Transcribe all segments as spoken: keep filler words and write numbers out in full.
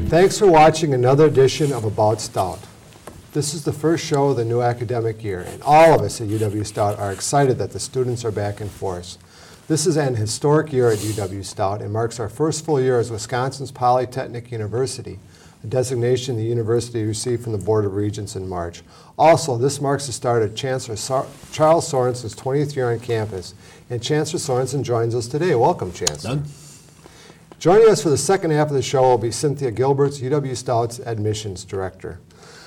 Thanks for watching another edition of About Stout. This is the first show of the new academic year, and all of us at U W Stout are excited that the students are back in force. This is an historic year at U W Stout and marks our first full year as Wisconsin's Polytechnic University, a designation the university received from the Board of Regents in March. Also, this marks the start of Chancellor Sor- Charles Sorensen's twentieth year on campus, and Chancellor Sorensen joins us today. Welcome, Chancellor. Doug? Joining us for the second half of the show will be Cynthia Gilberts, U W Stout's Admissions Director.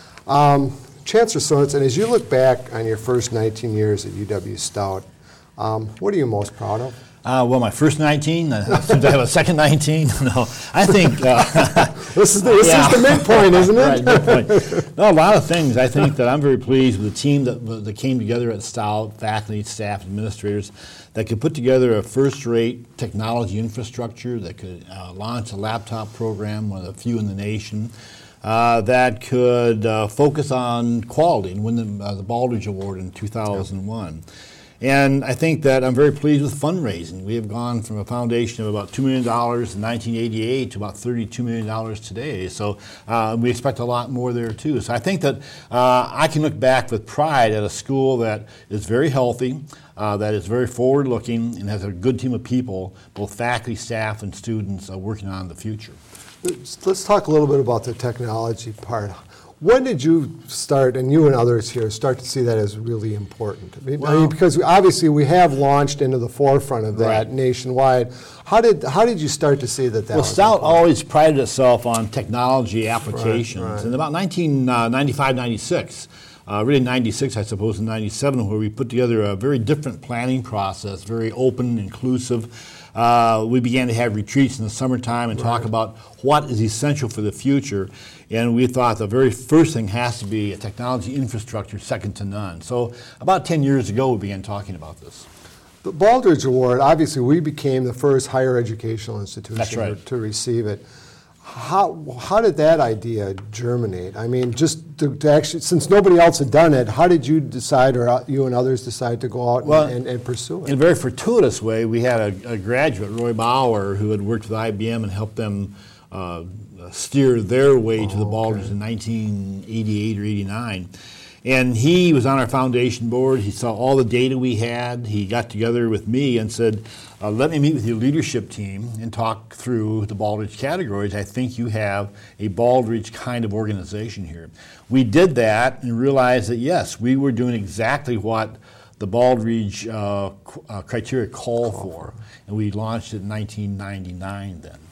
Um, Chancellor Sorensen, as you look back on your first nineteen years at U W Stout, um, what are you most proud of? Uh, well, my first nineteen, uh, since I have a second nineteen, no, I think... Uh, this is the, this yeah. is the midpoint, isn't it? Right, midpoint. No, a lot of things. I think that I'm very pleased with the team that, that came together at Stout, faculty, staff, administrators, that could put together a first-rate technology infrastructure, that could uh, launch a laptop program, one of the few in the nation, uh, that could uh, focus on quality and win the, uh, the Baldrige Award in two thousand one. And I think that I'm very pleased with fundraising. We have gone from a foundation of about two million dollars in nineteen eighty-eight to about thirty-two million dollars today. So uh, we expect a lot more there too. So I think that uh, I can look back with pride at a school that is very healthy, uh, that is very forward-looking, and has a good team of people, both faculty, staff, and students, uh, working on the future. Let's talk a little bit about the technology part. When did you start, and you and others here, start to see that as really important? I mean, well, I mean because obviously we have launched into the forefront of that right. nationwide. How did how did you start to see that that well, was Stout important? always prided itself on technology applications. Right, right. In about nineteen ninety-five, ninety-six, uh, really ninety-six, I suppose, and ninety-seven, where we put together a very different planning process, very open, inclusive. Uh, we began to have retreats in the summertime and right. talk about what is essential for the future. And we thought the very first thing has to be a technology infrastructure second to none. So about ten years ago, we began talking about this. The Baldrige Award, obviously, we became the first higher educational institution That's right. to, to receive it. How how did that idea germinate? I mean, just to, to actually, since nobody else had done it, how did you decide, or you and others decide to go out well, and, and, and pursue it? In a very fortuitous way, we had a, a graduate, Roy Bauer, who had worked with I B M and helped them uh, steer their way oh, to the Baldrige okay. in nineteen eighty-eight or eighty-nine. And he was on our foundation board. He saw all the data we had. He got together with me and said, uh, let me meet with your leadership team and talk through the Baldrige categories. I think you have a Baldrige kind of organization here. We did that and realized that, yes, we were doing exactly what the Baldrige uh, uh, criteria call for. And we launched it in nineteen ninety-nine then.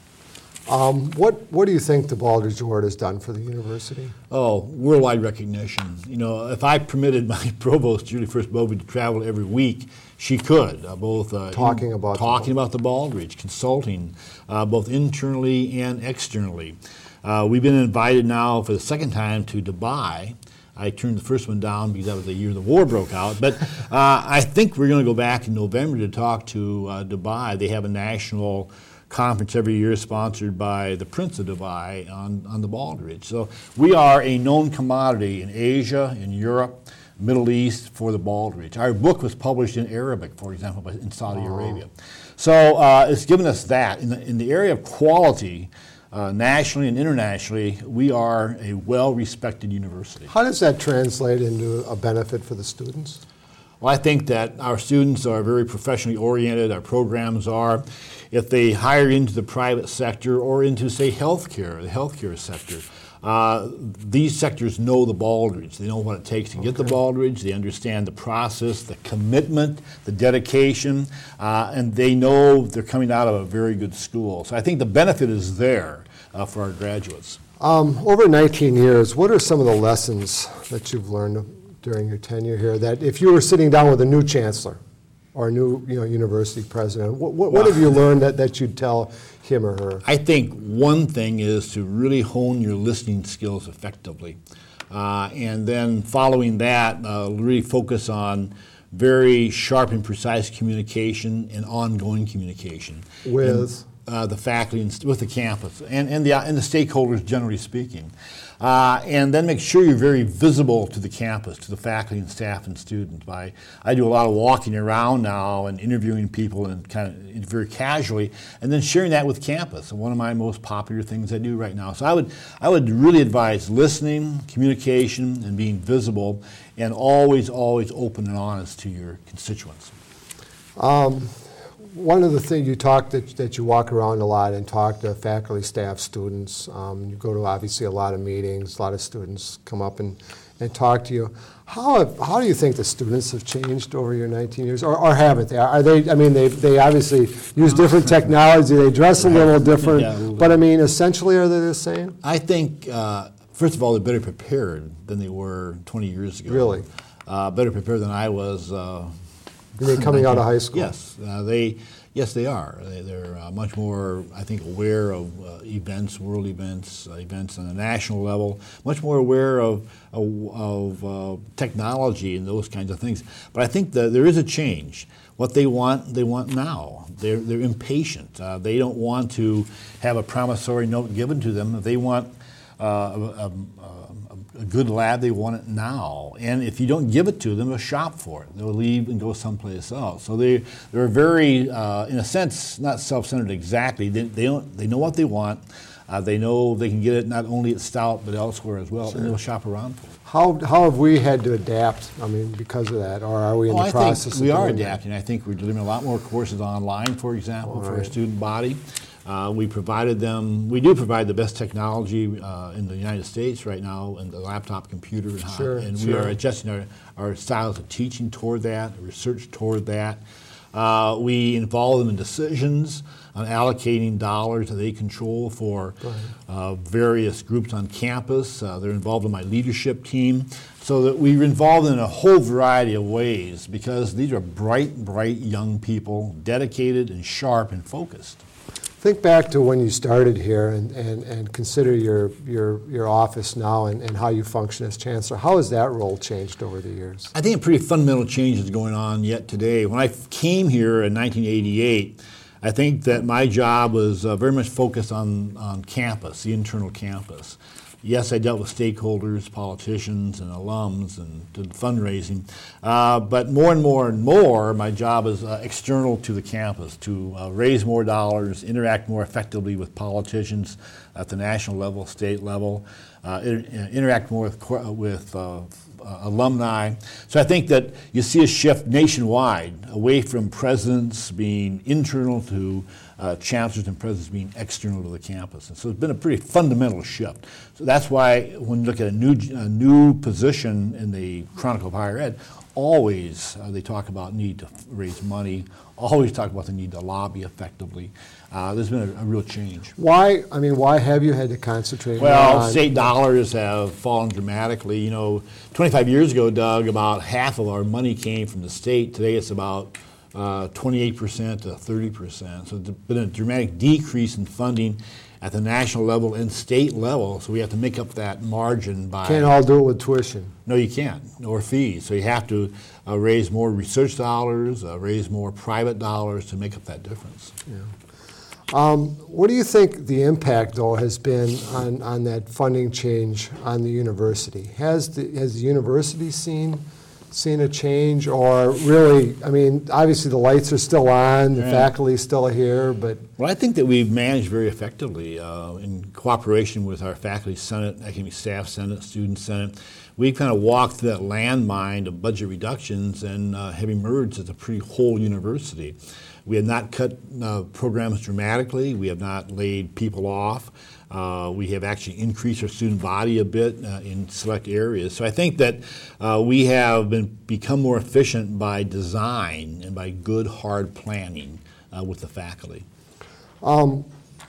Um, what what do you think the Baldrige Award has done for the university? Oh, worldwide recognition. You know, if I permitted my provost, Julie First Bovey, to travel every week, she could. Uh, both uh, talking in, about talking the about the Baldrige, consulting, uh, both internally and externally. Uh, we've been invited now for the second time to Dubai. I turned the first one down because that was the year the war broke out. But uh, I think we're going to go back in November to talk to uh, Dubai. They have a national conference every year sponsored by the Prince of Dubai on, on the Baldrige. So we are a known commodity in Asia, in Europe, Middle East for the Baldrige. Our book was published in Arabic, for example, in Saudi oh. Arabia. So uh, it's given us that. In the, in the area of quality, uh, nationally and internationally, we are a well-respected university. How does that translate into a benefit for the students? Well, I think that our students are very professionally oriented, our programs are. If they hire into the private sector or into, say, healthcare, the healthcare sector, uh, these sectors know the Baldrige. They know what it takes to get okay. the Baldrige. They understand the process, the commitment, the dedication, uh, and they know they're coming out of a very good school. So I think the benefit is there uh, for our graduates. Um, over nineteen years, what are some of the lessons that you've learned during your tenure here that if you were sitting down with a new chancellor or a new you know, university president, what, what, what have you learned that, that you'd tell him or her? I think one thing is to really hone your listening skills effectively. Uh, and then following that, uh, really focus on very sharp and precise communication and ongoing communication. With? And uh, the faculty and st- with the campus and, and, the, and the stakeholders, generally speaking. Uh, and then make sure you're very visible to the campus, to the faculty and staff and students. By, I do a lot of walking around now and interviewing people and kind of very casually, and then sharing that with campus. And one of my most popular things I do right now. So I would, I would really advise listening, communication, and being visible, and always, always open and honest to your constituents. Um, One of the things you talk that, that you walk around a lot and talk to faculty, staff, students. Um, you go to obviously a lot of meetings. A lot of students come up and, and talk to you. How have, how do you think the students have changed over your nineteen years, or, or haven't they? Are they? I mean, they they obviously use different technology. They dress a little different, Yeah, a little but I mean, essentially, are they the same? I think, uh, first of all, they're better prepared than they were twenty years ago. Really? Uh, better prepared than I was. Uh, You mean coming out of high school? Yes, uh, they, yes, they are. They, they're uh, much more, I think, aware of uh, events, world events, uh, events on a national level. Much more aware of of, of uh, technology and those kinds of things. But I think that there is a change. What they want, they want now. They're they're impatient. Uh, they don't want to have a promissory note given to them. They want uh, a, a, a good lab, they want it now. And if you don't give it to them, they'll shop for it. They'll leave and go someplace else. So they, they're very, uh, in a sense, not self-centered exactly. They, they, don't, they know what they want. Uh, they know they can get it not only at Stout, but elsewhere as well, Sure. and they'll shop around for it. How how have we had to adapt? I mean, because of that, or are we in Oh, the I process? think of we are doing that? adapting. I think we're delivering a lot more courses online, for example, All for our right. student body. Uh, we provided them, we do provide the best technology uh, in the United States right now, in the laptop computer, and, how, Sure, and we sure. are adjusting our, our styles of teaching toward that, research toward that. Uh, we involve them in decisions on allocating dollars that they control for uh, various groups on campus. Uh, they're involved in my leadership team, so that we're involved in a whole variety of ways, because these are bright, bright young people, dedicated and sharp and focused. Think back to when you started here and, and, and consider your, your, your office now and, and how you function as chancellor. How has that role changed over the years? I think a pretty fundamental change is going on yet today. When I came here in nineteen eighty-eight, I think that my job was uh, very much focused on, on campus, the internal campus. Yes, I dealt with stakeholders, politicians, and alums, and did fundraising. Uh, but more and more and more, my job is uh, external to the campus, to uh, raise more dollars, interact more effectively with politicians at the national level, state level, uh, inter- interact more with, co- with uh, uh, alumni. So I think that you see a shift nationwide away from presidents being internal to Uh, chancellors and presidents being external to the campus. And so it's been a pretty fundamental shift. So that's why when you look at a new, a new position in the Chronicle of Higher Ed, always uh, they talk about need to f- raise money, always talk about the need to lobby effectively. Uh, there's been a, a real change. Why, I mean, why have you had to concentrate more Well, on- state dollars have fallen dramatically. You know, twenty-five years ago, Doug, about half of our money came from the state. Today it's about Uh, twenty-eight percent to thirty percent. So there's been a dramatic decrease in funding at the national level and state level, so we have to make up that margin by... Can't all do it with tuition. No, you can't, or fees. So you have to uh, raise more research dollars, uh, raise more private dollars to make up that difference. Yeah. Um, what do you think the impact, though, has been on, on that funding change on the university? Has the, has the university seen seen a change, or really, I mean, obviously the lights are still on, the Right. faculty is still here, but Well, I think that we've managed very effectively uh, in cooperation with our faculty senate, academic staff senate, student senate. We've kind of walked through that landmine of budget reductions and uh, have emerged as a pretty whole university. We have not cut uh, programs dramatically. We have not laid people off. Uh, we have actually increased our student body a bit uh, in select areas. So I think that uh, we have been become more efficient by design and by good, hard planning uh, with the faculty. Um,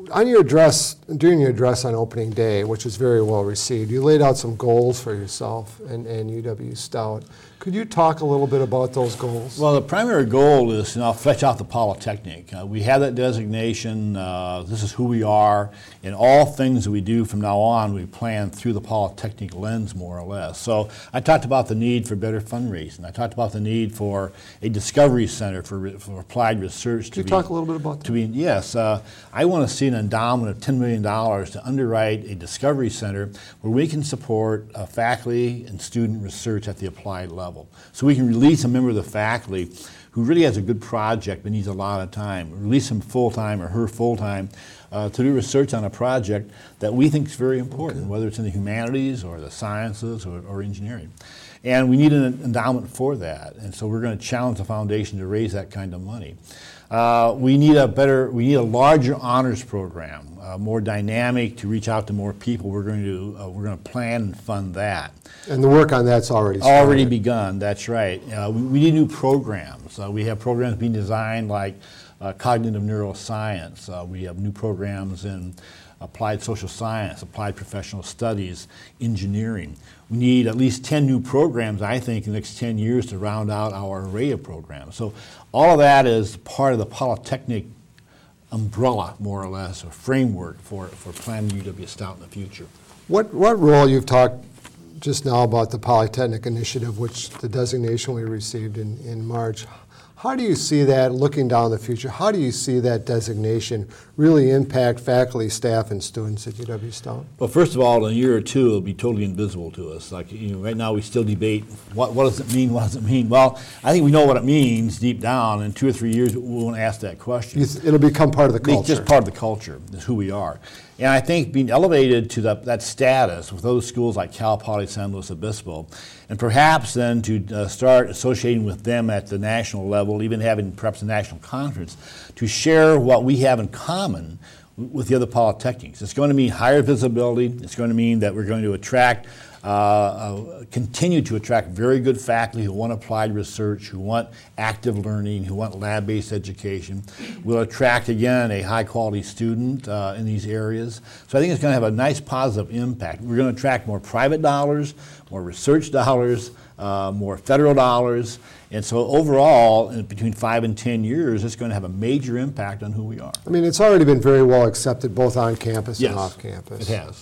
on your address, during your address on opening day, which was very well received, you laid out some goals for yourself and, and U W Stout. Could you talk a little bit about those goals? Well, the primary goal is to now flesh out the Polytechnic. Uh, we have that designation. Uh, this is who we are. In all things that we do from now on, we plan through the Polytechnic lens, more or less. So I talked about the need for better fundraising. I talked about the need for a discovery center for, for applied research. Could to you be, talk a little bit about that? To be, yes. Uh, I want to see an endowment of ten million dollars to underwrite a discovery center where we can support uh, faculty and student research at the applied level. So we can release a member of the faculty who really has a good project but needs a lot of time, release him full-time or her full-time uh, to do research on a project that we think is very important, okay. whether it's in the humanities or the sciences or, or engineering. And we need an endowment for that. And so we're going to challenge the foundation to raise that kind of money. Uh, we need a better, we need a larger honors program, uh, more dynamic to reach out to more people. We're going to, uh, we're going to plan and fund that. And the work on that's already started. Already begun. That's right. Uh, we, we need new programs. Uh, we have programs being designed like uh, cognitive neuroscience. Uh, we have new programs in applied social science, applied professional studies, engineering. We need at least ten new programs, I think, in the next ten years to round out our array of programs. So all of that is part of the Polytechnic umbrella, more or less, or framework for, for planning U W Stout in the future. What, what role, you've talked just now about the Polytechnic Initiative, which the designation we received in, in March. How do you see that, looking down the future, how do you see that designation really impact faculty, staff, and students at U W Stout? Well, first of all, in a year or two, it'll be totally invisible to us. Like, you know, right now we still debate, what, what does it mean, what does it mean? Well, I think we know what it means deep down. In two or three years, we won't ask that question. Th- it'll become part of the culture. It's just part of the culture, is who we are. And I think being elevated to the, that status with those schools like Cal Poly San Luis Obispo, and perhaps then to uh, start associating with them at the national level, even having perhaps a national conference, to share what we have in common with the other polytechnics. It's going to mean higher visibility. It's going to mean that we're going to attract, uh, uh, continue to attract very good faculty who want applied research, who want active learning, who want lab-based education. We'll attract, again, a high-quality student uh, in these areas. So I think it's going to have a nice positive impact. We're going to attract more private dollars, more research dollars, uh, more federal dollars. And so overall, in between five and ten years, it's going to have a major impact on who we are. I mean, it's already been very well accepted both on campus yes, and off campus. It has.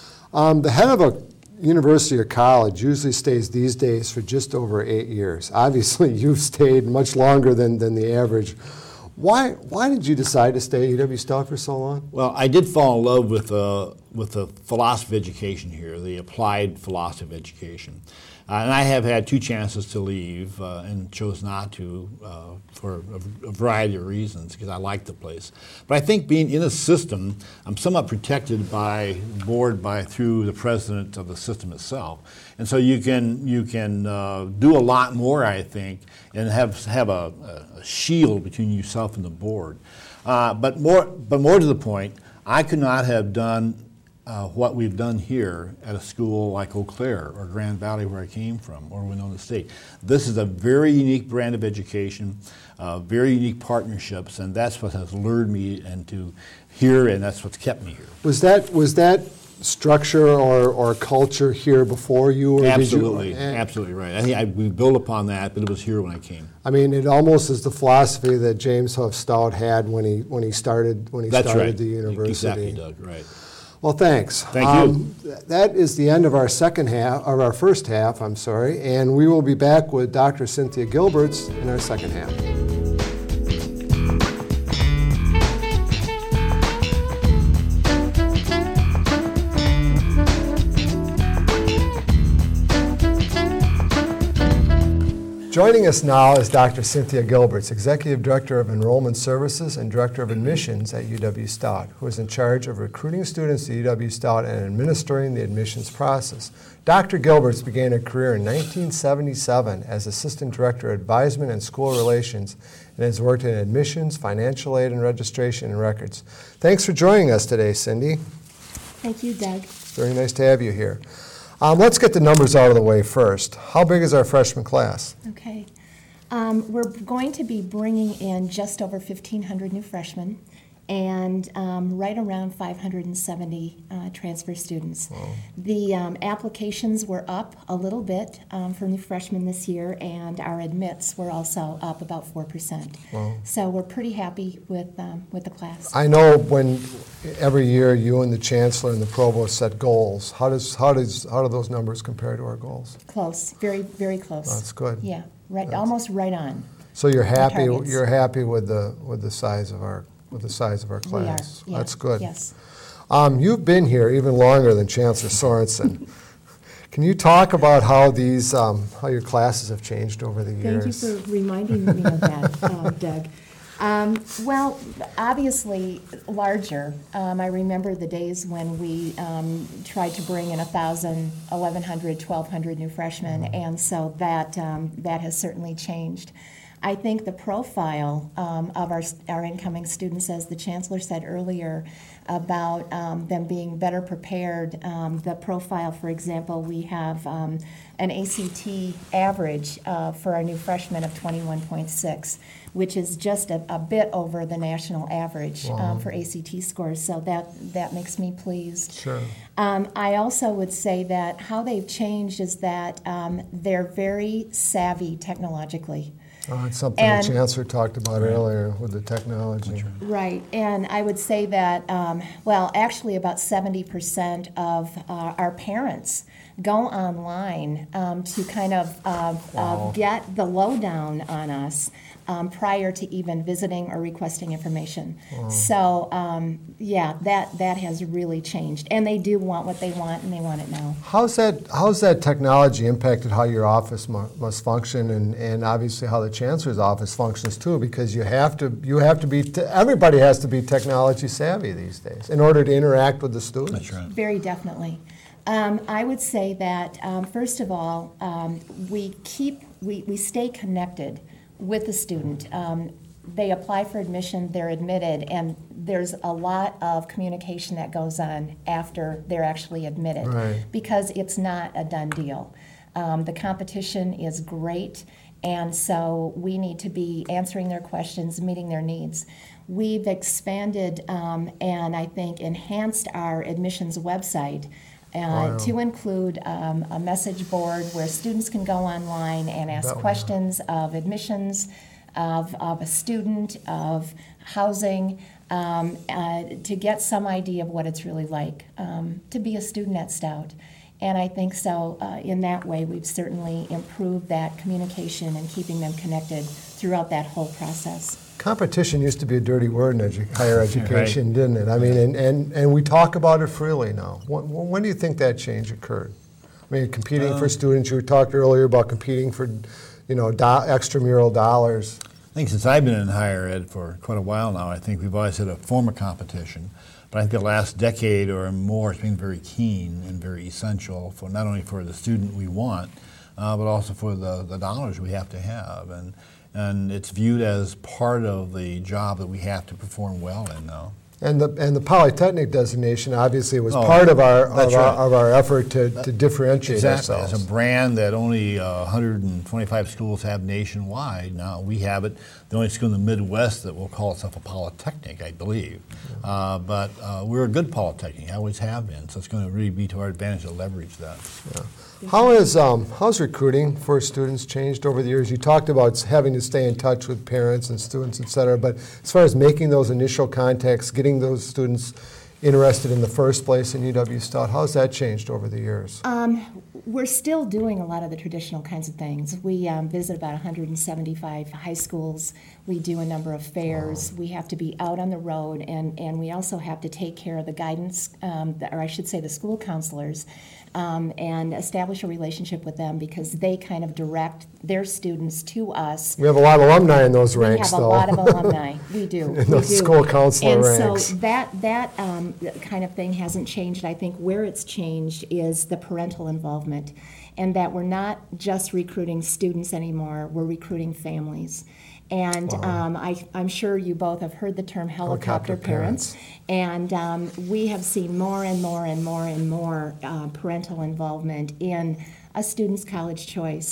Um, the head of a university or college usually stays these days for just over eight years. Obviously, you've stayed much longer than, than the average. Why, why did you decide to stay at U W Stout for so long? Well, I did fall in love with, uh, with the philosophy of education here, the applied philosophy of education. Uh, and I have had two chances to leave uh, and chose not to uh, for a, a variety of reasons because I like the place. But I think being in a system, I'm somewhat protected by board by through the president of the system itself. And so you can you can uh, do a lot more, I think, and have have a, a shield between yourself and the board. Uh, but more but more to the point, I could not have done Uh, what we've done here at a school like Eau Claire or Grand Valley, where I came from, or Winona State. This is a very unique brand of education, uh, very unique partnerships, and that's what has lured me into here, and that's what's kept me here. Was that was that structure or, or culture here before you? Or absolutely, did you, absolutely right. I think I, we built upon that, but it was here when I came. I mean, it almost is the philosophy that James Huff Stout had when he when he started when he that's started right. the university. Exactly, Doug. Right. Well, thanks. Thank um, you. Th- that is the end of our second half, or our first half, I'm sorry, and we will be back with Doctor Cynthia Gilberts in our second half. Joining us now is Doctor Cynthia Gilberts, Executive Director of Enrollment Services and Director of Admissions at U W Stout, who is in charge of recruiting students to U W Stout and administering the admissions process. Doctor Gilberts began her career in nineteen seventy-seven as Assistant Director of Advisement and School Relations and has worked in admissions, financial aid, and registration and records. Thanks for joining us today, Cindy. Thank you, Doug. Very nice to have you here. Um, let's get the numbers out of the way first. How big is our freshman class? Okay. Um, we're going to be bringing in just over fifteen hundred new freshmen, and um, right around five hundred seventy uh, transfer students. Wow. The um, applications were up a little bit um, for new freshmen this year, and our admits were also up about four percent. Wow. So we're pretty happy with, um, with the class. I know when every year you and the chancellor and the provost set goals. How does how does how do those numbers compare to our goals? Close, very, very close. That's good. Yeah, right, That's- almost right on. So you're happy targets. you're happy with the with the size of our with the size of our We are, class. yeah, That's good. yes. Um, you've been here even longer than Chancellor Sorensen. Can you talk about how these um, how your classes have changed over the Thank you years? for reminding me of that, uh, Doug. Um, well, obviously larger. Um, I remember the days when we um, tried to bring in one thousand, eleven hundred, twelve hundred new freshmen, Mm-hmm. and so that um, that has certainly changed. I think the profile um, of our, our incoming students, as the Chancellor said earlier, about um, them being better prepared. Um, the profile, for example, we have um, an A C T average uh, for our new freshmen of twenty-one point six, which is just a, a bit over the national average Wow. um, for A C T scores. So that, that makes me pleased. Sure. Um, I also would say that how they've changed is that um, they're very savvy technologically. Oh, it's something And- the Chancellor talked about earlier with the technology. Right, and I would say that, um, well, actually about seventy percent of uh, our parents go online um, to kind of uh, Wow. uh, get the lowdown on us um, prior to even visiting or requesting information. So, um, yeah, that, that has really changed. And they do want what they want, and they want it now. How's that how's that technology impacted how your office mu- must function, and, and obviously how the Chancellor's office functions too? Because you have to you have to be te- everybody has to be technology savvy these days in order to interact with the students. That's right. Very definitely. Um, I would say that, um, first of all, um, we keep, we, we stay connected with the student. Um, they apply for admission, they're admitted, and there's a lot of communication that goes on after they're actually admitted. Right. Because it's not a done deal. Um, the competition is great, and so we need to be answering their questions, meeting their needs. We've expanded um, and I think enhanced our admissions website uh, Wow. to include um, a message board where students can go online and ask That one. questions of admissions, of, of a student, of housing, um, uh, to get some idea of what it's really like um, to be a student at Stout. And I think so, uh, in that way, we've certainly improved that communication and keeping them connected throughout that whole process. Competition used to be a dirty word in edu- higher education, didn't it? I mean, and, and, and we talk about it freely now. When, when do you think that change occurred? I mean, competing for students, you talked earlier about competing for, you know, do, extramural dollars. I think since I've been in higher ed for quite a while now, I think we've always had a form of competition. But I think the last decade or more has been very keen and very essential for not only for the student we want, uh, but also for the, the dollars we have to have. And, and it's viewed as part of the job that we have to perform well in now. And the, and the Polytechnic designation obviously was Oh, part of our, of that's our, right. of our effort to, to differentiate Exactly. ourselves. It's a brand that only uh, one hundred twenty-five schools have nationwide. Now we have it. The only school in the Midwest that will call itself a polytechnic, I believe. Uh, but uh, we're a good polytechnic. Always have been. So it's going to really be to our advantage to leverage that. Yeah. How is um, how's recruiting for students changed over the years? You talked about having to stay in touch with parents and students, et cetera, but as far as making those initial contacts, getting those students interested in the first place in U W Stout, how's that changed over the years? Um, we're still doing a lot of the traditional kinds of things. We um, visit about one hundred seventy-five high schools. We do a number of fairs. We have to be out on the road, and, and we also have to take care of the guidance, um, the, or I should say the school counselors, um, and establish a relationship with them because they kind of direct their students to us. We have a lot of alumni in those ranks, We have though. a lot of alumni. We do. In we those do. school counselor and ranks. so that that um, kind of thing hasn't changed. I think where it's changed is the parental involvement, and that we're not just recruiting students anymore. We're recruiting families. And um, I, I'm sure you both have heard the term helicopter, Helicopter parents. parents. And um, we have seen more and more and more and more uh, parental involvement in a student's college choice.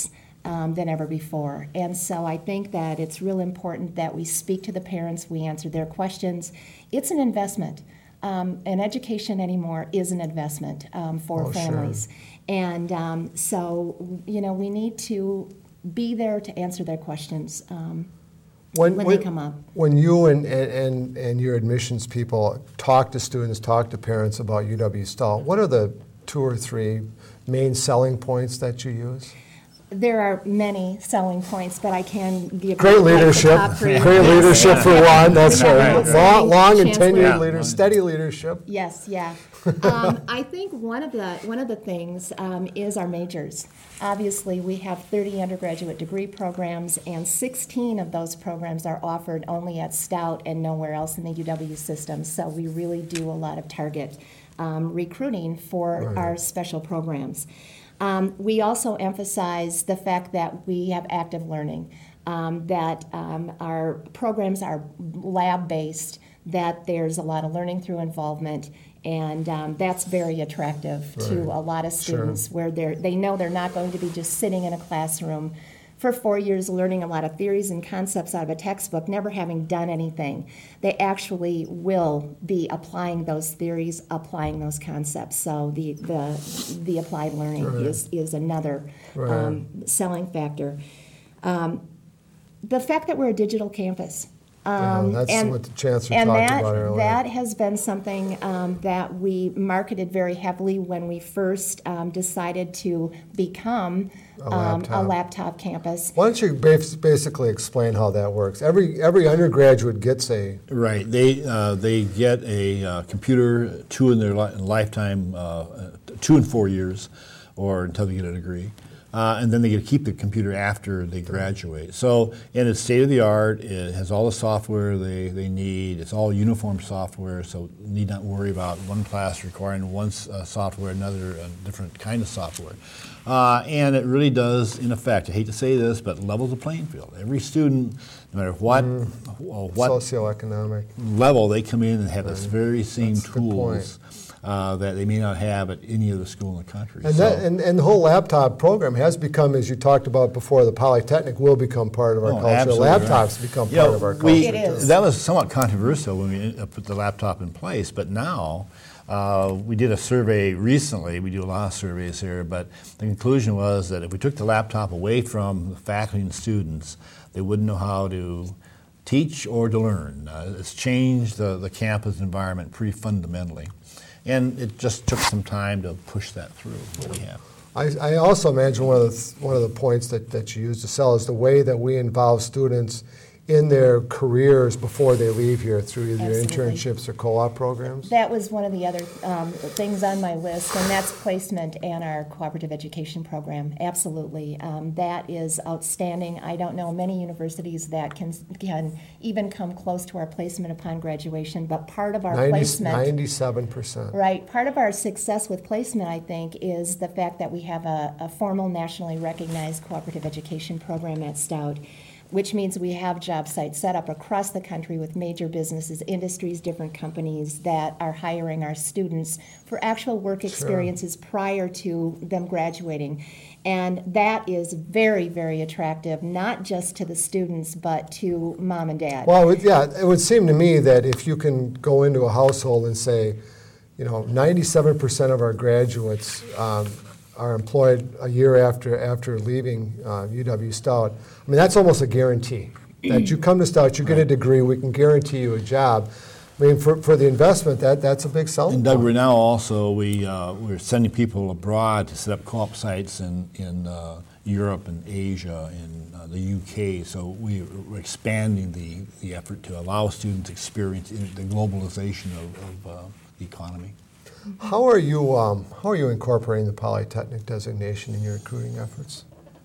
um, than ever before. And so I think that it's real important that we speak to the parents, we answer their questions. It's an investment. Um, and education anymore is an investment um, for Oh, sure. families. And um, so, you know, we need to be there to answer their questions um, when, when they come up. When you and, and, and your admissions people talk to students, talk to parents about U W-Stahl, what are the two or three main selling points that you use? There are many selling points, but I can give Great you like, the leadership. top three. Great leadership for one. That's Yeah, right. right, Long, right. long and Chancellor. tenured Yeah. leader, steady leadership. Yes, yeah. Um, I think one of the one of the things um, is our majors. Obviously, we have thirty undergraduate degree programs, and sixteen of those programs are offered only at Stout and nowhere else in the U W system. So we really do a lot of target um, recruiting for Right. our special programs. Um, we also emphasize the fact that we have active learning, um, that um, our programs are lab-based, that there's a lot of learning through involvement, and um, that's very attractive to Right. a lot of Sure. students where they're, they know they're not going to be just sitting in a classroom for four years learning a lot of theories and concepts out of a textbook, never having done anything. They actually will be applying those theories, applying those concepts. So the the, the applied learning Right. is, is another Right. um, selling factor. Um, the fact that we're a digital campus. Yeah, Um, that's and- what the chancellor and talked that, about earlier. that has been something um, that we marketed very heavily when we first um, decided to become A um, a laptop. laptop campus. Why don't you bas- basically explain how that works? Every every undergraduate gets a Right. They uh, they get a uh, computer, two in their li- lifetime, uh, two in four years, or until they get a degree, uh, and then they get to keep the computer after they graduate. So, and it's state of the art. It has all the software they, they need. It's all uniform software, so need not worry about one class requiring one uh, software, another a different kind of software. Uh, and it really does, in effect, I hate to say this, but levels the playing field. Every student, no matter what, uh, what socioeconomic. level they come in and have this very same That's a good tools uh, that they may not have at any other school in the country. And, So- that, and, and the whole laptop program has become, as you talked about before, the Polytechnic will become part of our Oh, culture. absolutely Laptops right. become You know, part of our culture. we- It is. That was somewhat controversial when we uh, put the laptop in place, but now uh, we did a survey recently. We do a lot of surveys here, but the conclusion was that if we took the laptop away from the faculty and students, they wouldn't know how to teach or to learn. Uh, it's changed the, the campus environment pretty fundamentally. And it just took some time to push that through, what we have. I, I also imagine one of the th- one of the points that, that you use to sell is the way that we involve students in their careers before they leave here through either Absolutely. internships or co-op programs. That was one of the other um, things on my list, and that's placement and our cooperative education program. Absolutely. Um, that is outstanding. I don't know many universities that can, can even come close to our placement upon graduation, but part of our ninety, placement... ninety-seven percent. Right. Part of our success with placement, I think, is the fact that we have a, a formal nationally recognized cooperative education program at Stout, which means we have job sites set up across the country with major businesses, industries, different companies that are hiring our students for actual work experiences prior to them graduating. And that is very, very attractive, not just to the students, but to mom and dad. Well, it would- yeah, it would seem to me that if you can go into a household and say, you know, ninety-seven percent of our graduates um, are employed a year after after leaving uh, U W-Stout, I mean, that's almost a guarantee. That you come to Stout, you get a degree, we can guarantee you a job. I mean, for, for the investment, that, that's a big selling And Doug, point. we're now also, we, uh, we're sending people abroad to set up co-op sites in, in uh, Europe and Asia and uh, the U K. So we, we're expanding the, the effort to allow students experience in the globalization of, of uh, the economy. How are you um, how are you incorporating the Polytechnic designation in your recruiting efforts?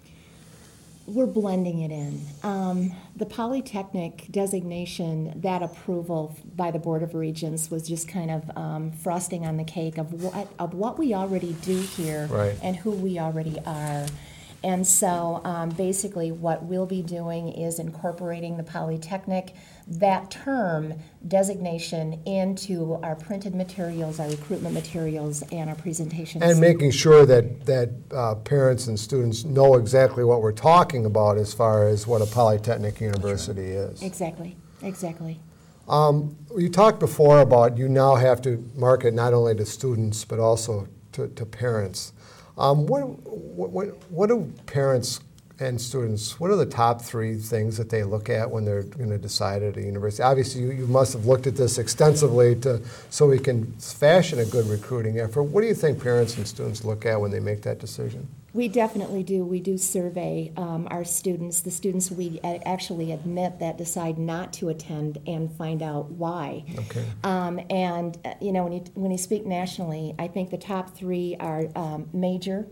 We're blending it in. Um, the Polytechnic designation, that approval by the Board of Regents was just kind of um, frosting on the cake of what of what we already do here Right. and who we already are. And so um, basically what we'll be doing is incorporating the Polytechnic, that term designation, into our printed materials, our recruitment materials, and our presentations. And making sure that, that uh, parents and students know exactly what we're talking about as far as what a Polytechnic university is. Exactly, exactly. Um, you talked before about you now have to market not only to students but also to, to parents. Um, what, what, what do parents and students, what are the top three things that they look at when they're going to decide at a university? Obviously, you, you must have looked at this extensively to, so we can fashion a good recruiting effort. What do you think parents and students look at when they make that decision? We definitely do. We do survey um, our students, the students we a- actually admit that decide not to attend, and find out why. Okay. Um, and, uh, you know, when you, when you speak nationally, I think the top three are um, major,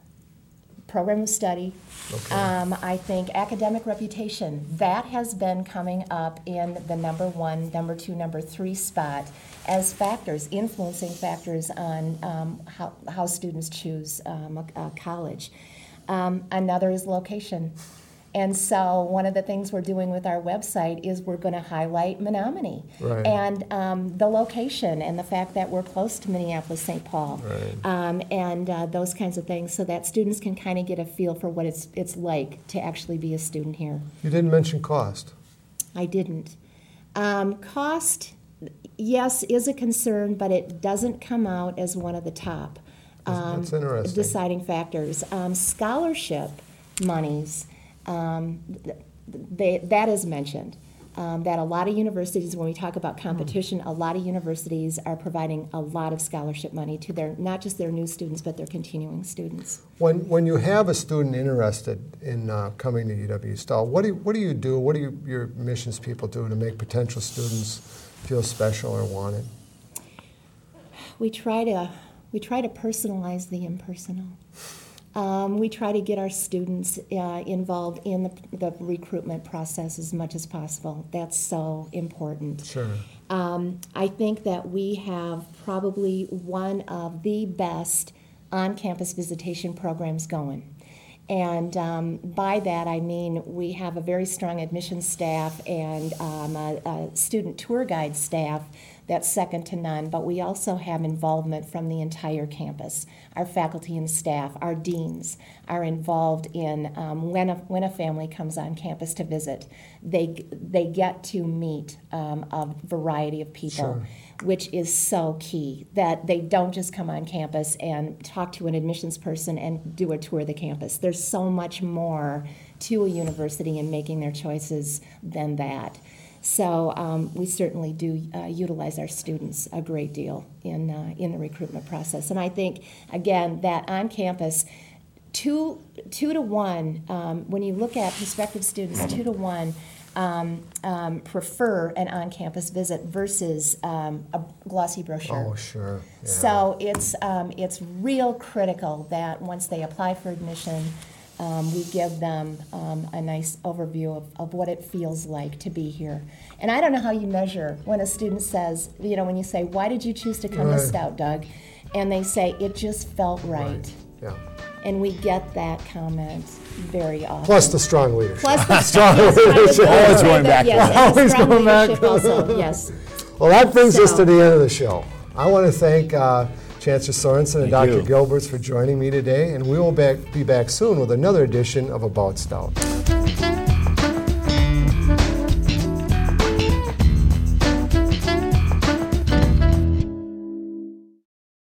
program of study. Okay. Um, I think academic reputation, that has been coming up in the number one, number two, number three spot as factors, influencing factors on um, how, how students choose um, a, a college. Um, another is location. And so one of the things we're doing with our website is we're going to highlight Menominee Right. and um, the location and the fact that we're close to Minneapolis, Saint Paul, Right. um, and uh, those kinds of things, so that students can kind of get a feel for what it's it's like to actually be a student here. You didn't mention cost. I didn't. Um, cost, yes, is a concern, but it doesn't come out as one of the top um, That's interesting. deciding factors. Um, scholarship monies. Um, they, that is mentioned, um, that a lot of universities, when we talk about competition, a lot of universities are providing a lot of scholarship money to their, not just their new students, but their continuing students. When, when you have a student interested in uh, coming to U W-Stall, what do you, what do you do, what do you, your admissions people do to make potential students feel special or wanted? We try to, we try to personalize the impersonal. Um, we try to get our students uh, involved in the, the recruitment process as much as possible. That's so important. Sure. Um, I think that we have probably one of the best on-campus visitation programs going. And um, by that I mean we have a very strong admissions staff and um, a, a student tour guide staff that's second to none, but we also have involvement from the entire campus. Our faculty and staff, our deans are involved in um, when, a, when a family comes on campus to visit, they, they get to meet um, a variety of people. Sure. Which is so key, that they don't just come on campus and talk to an admissions person and do a tour of the campus. There's so much more to a university in making their choices than that. So um, we certainly do uh, utilize our students a great deal in, uh, in the recruitment process. And I think, again, that on campus, two, two to one, um, when you look at prospective students, two to one, Um, um, prefer an on-campus visit versus um, a glossy brochure. Oh, sure. Yeah. So it's um, it's real critical that once they apply for admission, um, we give them um, a nice overview of, of what it feels like to be here. And I don't know how you measure when a student says, you know, when you say, "Why did you choose to come Right. to Stout, Doug?" And they say, "It just felt right." Right. Yeah. And we get that comment very often. Plus the strong leadership. Plus the Strong yes, I would leadership. say Always that, going back to yes, that. and the Always strong going back leadership to also, yes. Well, that brings us So- to the end of the show. I want to thank uh, Chancellor Sorensen and Thank Doctor you. Gilberts for joining me today, and we will back, be back soon with another edition of About Stout.